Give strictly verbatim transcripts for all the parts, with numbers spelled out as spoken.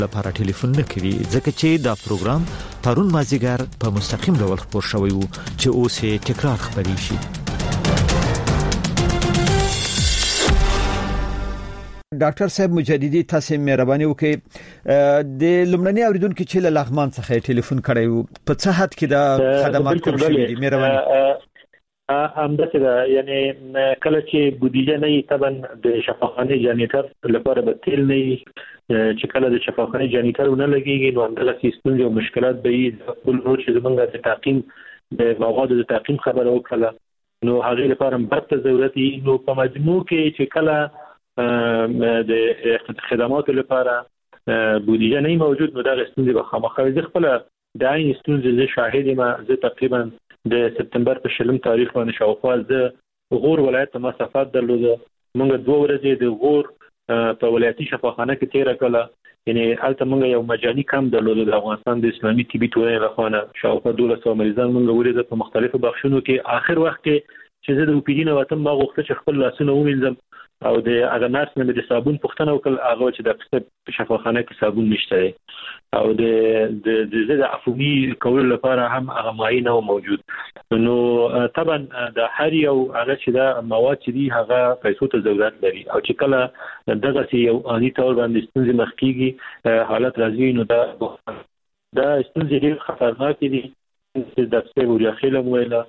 لپاره ټلیفون نه کوي ځکه چې دا پروګرام پرون مازیګر په مستقیم ډول خبر شوی وو چې اوس یې تکرار خبري شي. ډاکټر صاحب مجددي تاسو مهرباني وکړئ د لمړنۍ اوریدونکو چې له لغمان څخه ټلیفون کړی وو په څه حد کې دا خدمات کوم شي دي مهرباني همداسې ده، یعنی کله چې بودیجه نه وي طبعا د شفاخانه جنریټر لپاره به تیل نه وي، چې کله د شفاخانه جنریټر ونه لګيږي نو همدغه ستونزې او مشکلات به وي. بل نور چې زمونږ د تعقیم د موادو د تعقیم خبره وکړه نو هغه لپاره برته ضرورت وي. نو په مجموع کې چې کله د خدماتو لپاره بودیجه نه موجود نو دا ستونزې به خامخا وي. خپل د عین ستونزې شاهد ما زه تقریبا د سپتمبر په شلم تاریخ باندې شاوخوا زه غور ولایت ته مسافت درلوده. موږ دوه ورځې د غور په ولایتي شفاخانه کې تیر کړه، یعنی البته موږ یو مجاني کم درلوده د افغانستان د اسلامي طبي ټولنې لخوا شاوخوا دولس سوه مریضان موږ ولیدل په مختلفو بخښونو کې. آخر وخت کې چې زه د اوپیډي نه وتم ما غوښتل چې خپل لاسونه ووینځم او د هغه نرس نه د صابون پوښتنه وکړه، هغه چې د شفاخانه کې صابون نشته او د د د عفوي کول لپاره هم هغه معاینه موجود. نو طبعا د هر یو هغه چې دا مواد چې دي هغه پیسو ته ضرورت لري او چې کله دغه یو اني تور باندې ستونزې مخ کیږي حالت راځي نو دا دا ستونزې ډېر خطرناک دي. د څه وریا خلم ویله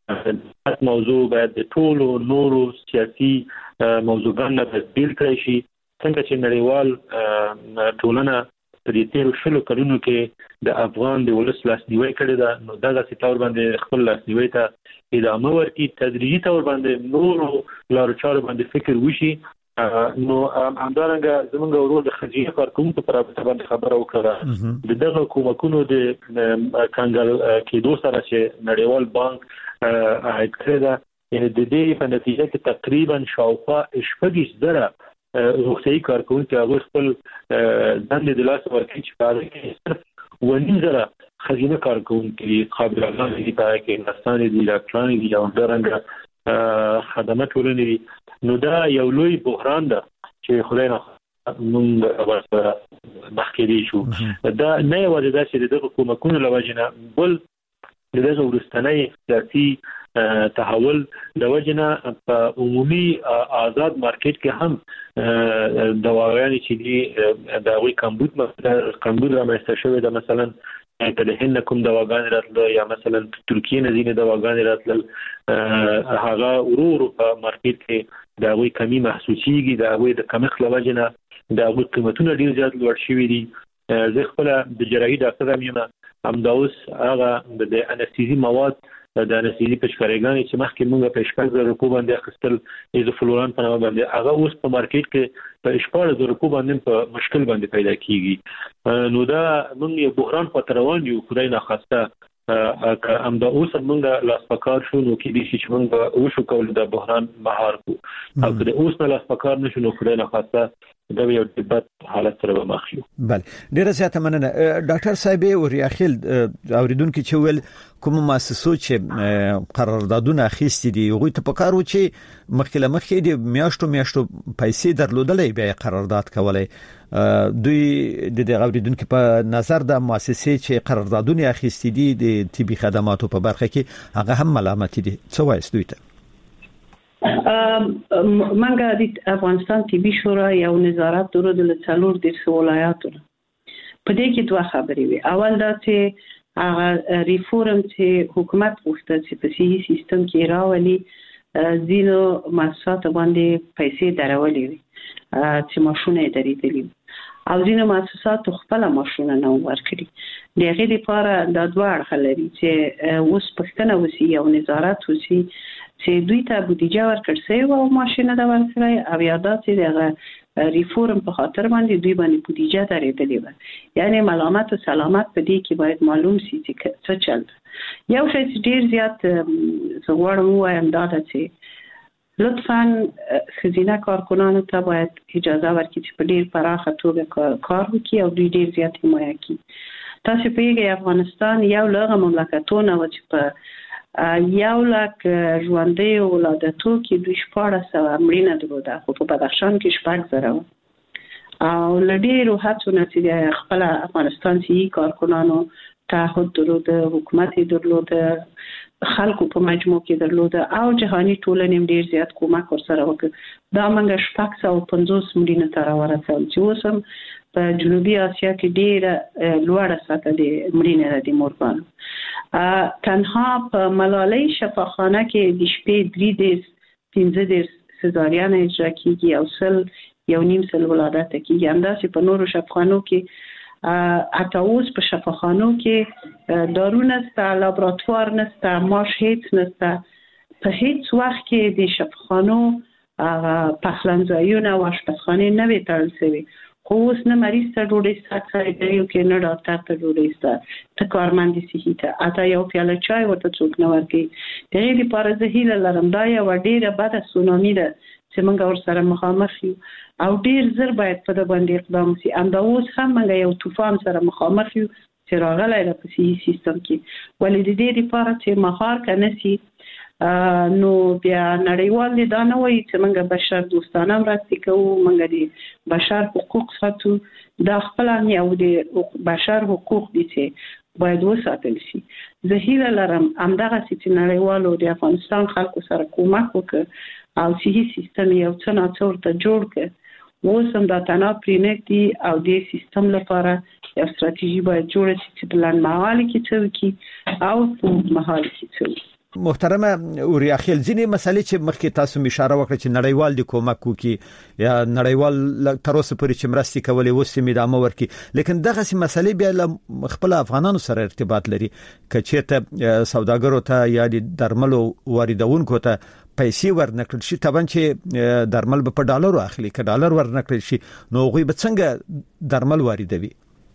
موضوع باید د ټولو نورو سیاسي موضوعګانو په بیل کړی شي، څنګه چې نړیوال ټولنه په دې تیرو شلو کلونو کې د افغان د ولس لاسنیوي کړی ده نو دغه ستور باندې خپل لاسنیوي ته ادامه ورکړي، تدریجي تور باندې نورو لارو چارو باندې فکر وشي. نو همدارنګه زموږ ورور د خزینه کارکونکو پر باندې خبره وکړه د دغه کومکونو د کانګل کېدو سره چې نړیوال بانک عاید کړی ده، یعنی د دې په نتیجه کې تقریبا شاوخوا شپږ زره روغتیايي کارکونکو هغه خپل دندې د لاس ورکړي چې په هغه کې صرف ونیم زره خزینه کارکونکو قابل اعلان دي په کې هندستان دي ډاکټران دي او همدارنګه خدمات ولري. نو دا یو لوی بحران ده چې خدای نه موږ ورسره مخ کې دي شو. دا نه یوازې دا چې دغه کومکونو لوجنه بل دغه ورستنی سیاسي تحول د وجنه په عمومي آزاد مارکیټ کې هم دواګانې چې دي د وی کمبود مثلا کمبود رامنځته شوی ده، مثلا د هند کوم دواګانې راتله یا مثلا ترکیه نه ځینې دواګانې راتله هغه ورور په مارکیټ کې د وی کمی محسوسيږي، د وی د کمښت لوجنه د وی قیمتونه ډیر زیات لوړ شوي دي. زه خپل د جراحي ډاکټر یم همداوس هغه د انستيزي مواد د انستيزي پېشکاريګانې چې مخکې موږ په شپږ زره روپو باندې اخیستل ایزوفلوران په نامه باندې هغه اوس په مارکیټ کې په شپږ زره روپو باندې په مشکل باندې پیدا کیږي. نو دا موږ یو بحران په روان یو، خدای نه خواسته همدا اوس موږ لاس پکار شو نو کې دي چې موږ وشو کول د بحران مهار کو او که د اوس نه لاس پکار نشو نو خدای نه خواسته دا یو دبات حالت سره مخ شو. بله ډیره زیاته مننه ډاکټر صاحب اوریاخیل اوریدونکو چې ول کوم مؤسسو چې قراردادونه اخیستي دي هغه ته پکارو چې مخکله مخکې د میاشتو میاشتو پیسې درلودلې بیا قرارداد کولای. دوی د دې اوریدونکو په نظر د مؤسسې چې قراردادونه اخیستي دي د طبي خدماتو په برخه کې هغه هم ملامت دي. څه وایي دوی ته؟ منګه د افغانستان طبي شورا یو نظارت درلود له څلور د ولایاتو په دې کې دوه خبرې وي. اول دا چې هغه ریفورم چې حکومت غوښتل چې په صحي سیستم کې راولي ځینو مؤسسات باندې پیسې درولې وي چې ماشونه یې درېدلي او ځینو مؤسسات خپل ماشونه نه ورکړي. د هغې لپاره دا دوه اړخ لري چې اوس پښتنه وسی او نظارت وسی چې دوی ته بودیجه ورکړ سي او ماشینه دا ورکړي او یادا چې دغه ریفورم په خاطر باندې دوی باندې بودیجه درېدلې و. یعنی ملامت او سلامت په دې کې باید معلوم شي چې څه چل. یو شی چې ډیر زیات زغړم وایم دا چې لطفاً خزینه کارکنانو ته باید اجازه ورکړي چې په ډیر پراخه توګه کار وکړي او دوی ډیر زیات حمایت کړي. تاسو پیږئ افغانستان یو لږه مملکتونه و چې په یو لک ژوندۍ ولادتو کې دوی شپاړس سوه مړینه درلوده، خو په بدخشان کې شپږ زره و او لډیرو هڅو نتیجه خپل افغانستان سي کارکونانو تعهد درلوده، حکومت درلوده، خلکو په مجموع کې درلوده او جهاني ټولنې ډیر زیات کومک ورسره وکړ. دا موږ شپږ سوه پنځوس ملیونه ته راورسول چې اوس هم په جنوبي اسیا کې ډیره لوړه سطح د مړینې د مورګان. تنها په ملالۍ شفاخانه کې د شپې درې دیرش پنځه دیرش سزارین اجرا کیږي او سل یو نیم سل ولادت کیږي. همداسې په نورو شفاخانو کې حتی اوس په شفاخانو کې دارو نسته، لابراتوار نسته، ماش هیڅ نسته. په هیڅ وخت کې د شفاخانو پخلنځایونه او اشپزخانې نه وي تړل شوي. خو اوس نه مریض ته ډوډۍ سته خریداري وکړي، نه ډاکټر ته ډوډۍ سته، ته کارمند صحي ته حتی یو پیاله چای ورته څوک نه ورکوي. د هغې لپاره زه هیله لرم دا یوه ډېره بده سونامي ده چې موږ ورسره مخامخ یو او ډېر زر باید په دې باندې اقدام وشي. همدا اوس هم موږ یو طوفان سره مخامخ یو چې راغلی ده په صحي سیستم کې. ولې د دې لپاره چې مهار که نه سي نو بیا نړیوال دا نه وایي چې موږ بشر دوستانه مرستې کوو، موږ د بشر حقوق ساتو. دا خپل یو د بشر حقوق دي چې باید وساتل شي. زه هیله لرم همدغسې چې نړیوالو د افغانستان خلکو سره کومک وکړي او صحي سیستم یو څه ناڅه ورته جوړ کړي. اوس هم دا تنها پرې نږدي او د سیستم لپاره یو ستراتیژي باید جوړه شي چې په لنډمهالي کې څه وکړي او په اوږدمهالي کې څه وکړي. محترمه اوریا خیل، ځینې مسلې چې مخکې تاسو اشاره وکړه چې نړیوال د کومک کوي یا نړیوال تر اوسه پورې چې مرستې کولې وسې مدامه ورکي، لیکن دغه سي مسلې بیا له خپل افغانانو سره ارتباط لري. کچې ته سوداګرو ته یا د درملو واردونکو ته پیسې ورنکړل شي، طبعا چې درمل به په ډالرو اخلي، که ډالر ورنکړل شي نو هغوی به څنګه درمل واردوي؟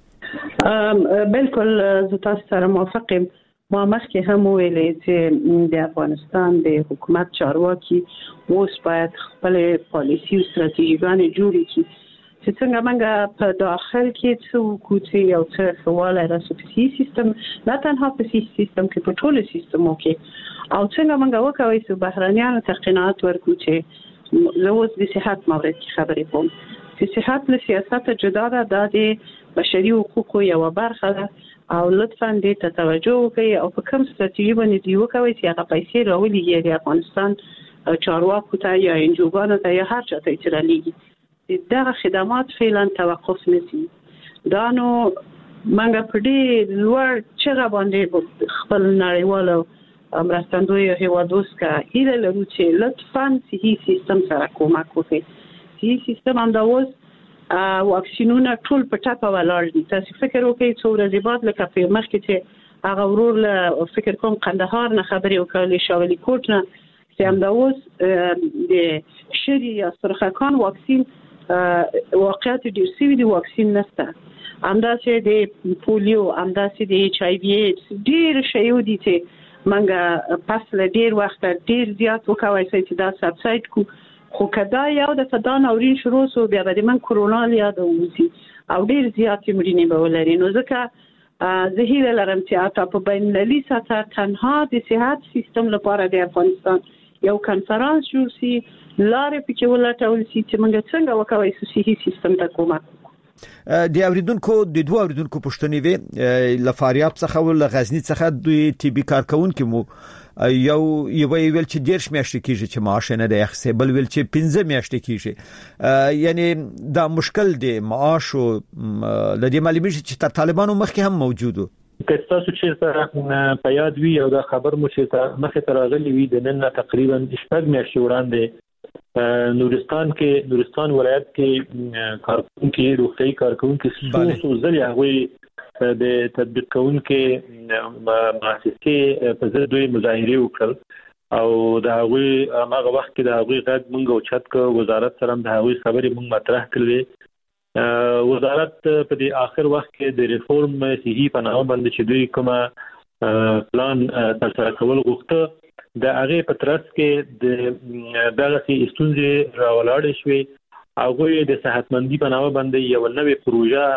بالکل زه تاسو سره موافق یم. ما مخکې هم ویلې چې د افغانستان د حکومت چارواکي اوس باید خپل پالیسي او ستراتیژیګانې جوړې کړي چې څنګه موږ په داخل کې څه وکړو چې یو څه ښه والی راسي په صحي سیستم، نه تنها په صحي سیستم کې په ټولو سیستمو کې، او څنګه موږ وکولی چې بهرنیانو ته قناعت ورکړو. چې زه اوس د صحت مورد کې خبرې کوم چې صحت له سیاست جدا ده، دا د بشري حقوقو یوه برخه ده او لطفاً دې ته توجه وکړئ او په کوم ستراتیژي باندې دې وکوئ چې هغه پیسې راولېږي د افغانستان چارواکو ته یا انجوګانو ته یا هر چا ته چې رالیږي، دغه خدمات فعلا توقف نه شي. دا نو موږ په ډېر لوړ چغه باندې خپل نړیوالو مرستندویو هېوادو څخه هیله لرو چې لطفاً صحي سیستم سره کومک وکړي. صحي سیستم همدا اوس واکسینونه ټول په ټاپه ولاړ دي. تاسو فکر وکړئ څو ورځې بعد لکه په مخکې چې هغه ورور له فکر کوم قندهار نه خبرې وکړلې، شاولي کوټ نه، چې همدا اوس د شری یا سرخکان واکسین واقعیت ډېر سوي دي، واکسین نشته. همداسې د پولیو، همداسې د ایچ آی وي ایډز، ډېر شیو دي چې موږ پس له ډېر وخته ډېر زیات وکولی شئ چې دا سبسایډ کړو. خو که دا یو دفعه دا ناورین شروع شو بیا به د من کرونا یاد ووځي او ډېر زیاتې مړینې به ولري. نو ځکه زه هیله لرم چې حتی په بین المللي سطح تنها د صحت سیستم لپاره د افغانستان یو کنفرانس جوړ شي، لارې پکې ولټول شي چې موږ څنګه وکولی شو صحي سیستم ته کومک وکړو. د اوریدونکو د دوه اوریدونکو پوښتنې وې، له فاریاب څخه او له غزني څخه دوی طبي کارکونکي مو یو یو ویل چې ډېر میاشتې کېږي چې معاش نه دی اخیستی، بل ویل چې پنځه میاشتې کېږي. یعنی دا مشکل دی معاش او د دې معلومیږي چې تر طالبانو مخکې هم موجود و. که تاسو چې سره په یاد وي او دا خبر مو چې مخې ته راغلی وي د نن تقریبا شپږ میاشتې وړاندې نورستان کې نورستان ولایت کې کارکونکي روغتیايي کارکونکي څو ځلې هغوی د تطبیق کوونکې مؤسسې په ضد دوی مظاهرې وکړل او د هغوی هغه وخت کې د هغوی غږ موږ اوچت کړ، وزارت سره د هغوی خبرې موږ مطرح کړلې. وزارت په دې آخر وخت کې د ریفورم صحي په نامه باندې چې دوی کومه پلان ترسره کول غوښته، د هغې په ترڅ کې د دغسې ستونزې راولاړې شوې. هغوی د صحتمندي په نامه باندې یو نوې پروژه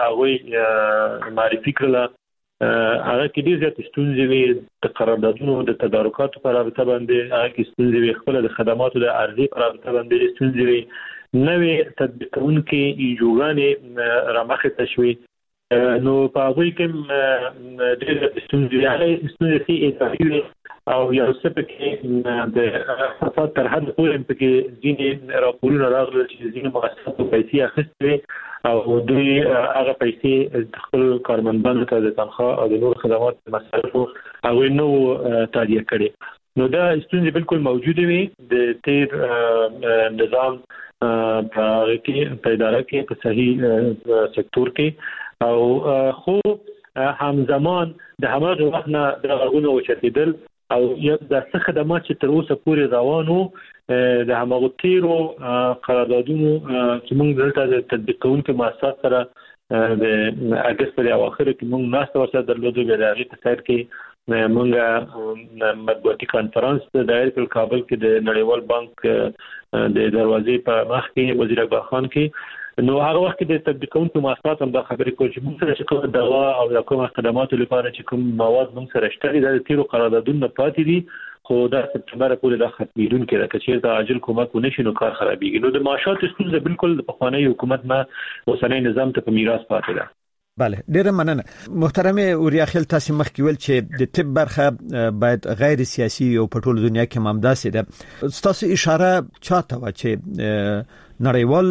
هغوی معرفي کړله، هغه کې ډېر زیات ستونزې وي، د قراردادونو د تدارکاتو په رابطه باندې هغه کې ستونزې وي، خپل د خدماتو د عرضې په رابطه باندې ستونزې وي، نوې تطبیق کوونکې ایجوګانې رامخې تشوي نو په هغه کې ډېر ستونزې ستونزې اتفاقي او یو څه پکې د فساد تر حد پورې پکې ځینې راپورونه راغلل چې ځینې مؤسسات پیسې اخیستې او دوی هغه پیسې خپل کارمندانو ته د تنخواه او د نور خدمات مصرفو او نو تادیه کړي. نو دا ستونزې بالکل موجوده وي د تیر نظام په کې په اداره کې په صحیح سکتور کې او خو همزمان د هماغه وخت نه د غوونه وچتیدل او د څه خدمات چې تر اوسه پورې روانو د هماغه تیرو قراردادونو چې موږ دلته د تطبیق کوونکو مؤسسات سره د اگست په اواخر کې موږ ناسته ورسره درلودو د هغې په سر کې موږ مطبوعاتي کانفرنس د دایر په کابل کې د نړیوال بانک د دروازې په مخ کې وزیر اکبر خان کې نو هغه وخت د تطبیق کوونکو مؤسسات هم د خبرې کول چې موږ سره کوم دوا او د کوم خدماتو لپاره چې کوم مواد موږ سره شته د تیرو قراردادونو پاتې دي خو دا سپتمبر پورې د ختمیدونکو د کچیر د عاجل کومک ونشي نو کار خرابېږي. نو د معاشاتو ستونزه بالکل د پخوانی حکومت نه اوسنۍ نظام ته په میراث پاتې ده. بله ډیره مننه محترم اوریاخیل تاسو مخکې ویل چې د طب برخه باید غیر سیاسي او په ټول دنیا کې ممداسه ده. تاسو اشاره چاته و چې نړیوال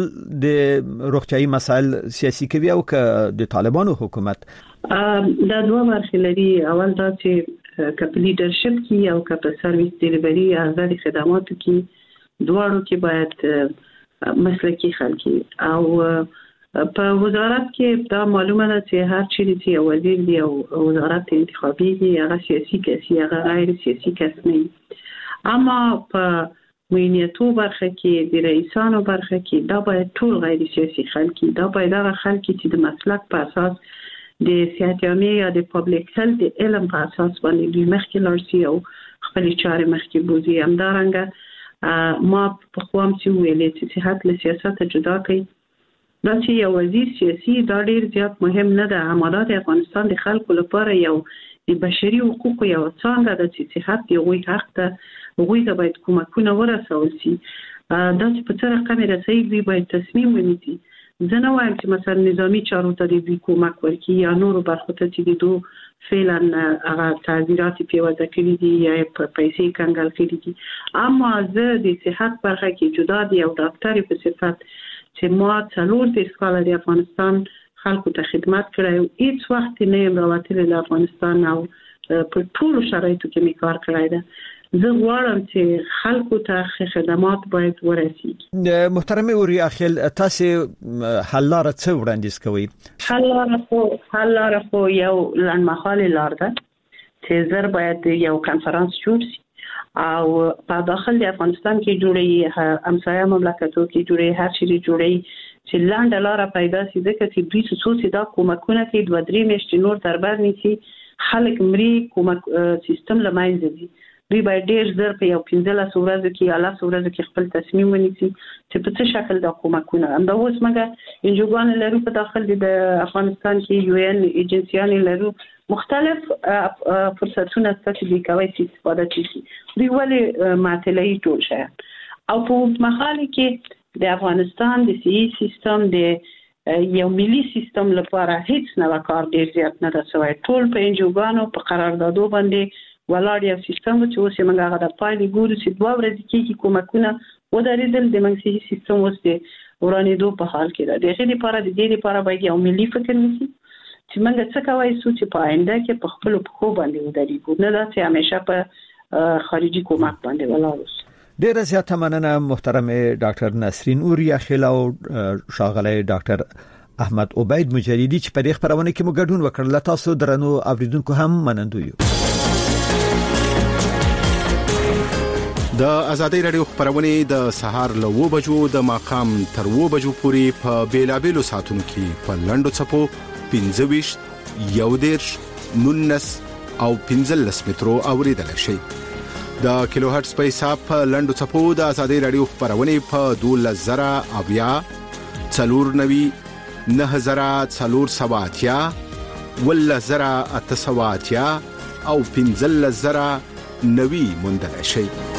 د روغتيایي مسایل سیاسي کوي او که د طالبانو حکومت دا دوه برخې لري. اول دا چې کپ لیډرشپ کې او کپ سرویس ډیلیوري آزاد خدماتو کې دواړو کې باید مسلکي خلک او په وزارت کې دا معلومه ده چې هر چیرې چې وزیر دی او وزارت انتخابي دی هغه سیاسي کسي هغه غیر سیاسي کس نه. اما په مینیتو برخه کې د رئیسانو برخه کې دا باید ټول غیر سیاسي خلک دا باید هغه خلک چې د مسلک په اساس د صحت عامه یا د پبلک هیلث د علم په اساس باندې دوی مخکې لارسي او خپل چارې مخکې بوزي. همدارنګه ما په خوام چې ویلې چې صحت له سیاست جدا کوي دا چې یو وزیر سیاسي دا ډیر زیات مهم نه ده. همدا د افغانستان د خلکو لپاره یو د بشري حقوقو یو څنګه د صحت دی غوي حق ته غوي ته باید کومکونه ورسول شي. دا چې په څه رقم رسېږي دوی باید تصمیم ونیسي. زه نه وایم چې مثلا نظامی چارو ته دوی کومک ورکړي یا نورو برخو ته چې دوی فعلا هغه تعزیرات پیوځه کړي دي یا پیسې کنګل کړي دي. اما زه د صحت برخه کې جدا دي او ډاکټر په صفت چې ما څلور د سکاله د افغانستان خلکو ته خدمت کړی هیڅ وخت نه یم راوتلی د افغانستان او په ټولو شرایطو کې می کار کړی ده. زه غواړم چې خلکو ته خدمات باید ورسیږي. محترم اوریاخیل تاسو حل لاره څه وړاندیز کوئ؟ حل لاره خو حل لاره خو یو لنډمهاله لار ده چې زر باید یو کانفرنس جوړ شي او په داخل د افغانستان کې جوړي همسایه مملکتو کې جوړي هر شي جوړي چې لاندې لاره پیدا شي ځکه چې دوی څه دا کومکونه کې دوه درې میاشتې نور تربر نيسي خلک مري کومک سیستم لمایځي دي. دوی باید ډیر زر په یو پنځله ورځو کې یا لاس ورځو کې خپل تصمیم ونیسي چې په څه شکل دا کومکونه هم دا اوس مګه انجوګان لرو په داخل د افغانستان کې یو ان ایجنسیان لرو مختلف فرصتونه ستاسو د کوي چې استفاده کیږي. دوی ولې معطلې ټول شي او په مخاله کې د افغانستان د سی سیستم د یو ملي سیستم لپاره هیڅ نه کار ډیر زیات نه رسوي. ټول په انجوګانو په قراردادو باندې ولاړ یو سیستم چې اوس یې موږ هغه د پایلې ګورو چې دوه ورځې کې کومکونه ودرېدل د موږ سیستم اوس د ورانېدو په حال کې ده. د دې لپاره د دې لپاره باید یو ملي فکر وشي چې موږ څه کوي چې په آینده کې په خپل پخو باندې ودرېږو نه دا چې همیشه په خارجي کومک باندې ولاړ اوسو. ډیره زیاته مننه محترم ډاکټر نسرین اوریاخیل او ښاغلی ډاکټر احمد عبید مجریدی چې په دې خبرونه کې مو ګډون وکړل. تاسو درنو اوریدونکو هم منندوی یو. د ازادي رادیو خبرونه د سهار له و بجو د ماقام تر و بجو پورې په بیلابېلو ساتونو کې په لندو چپو پنځه ویشت یو دیرش نونس او پنځلس مترو اوریدل شي. د کیلو هرتز په حساب په لندو چپو د ازادي رادیو خبرونه په دولس زره اویا څلور نوي نه زره څلور سواتیا ول زره اته سواتیا او پنځلس زره نوي مندل شي.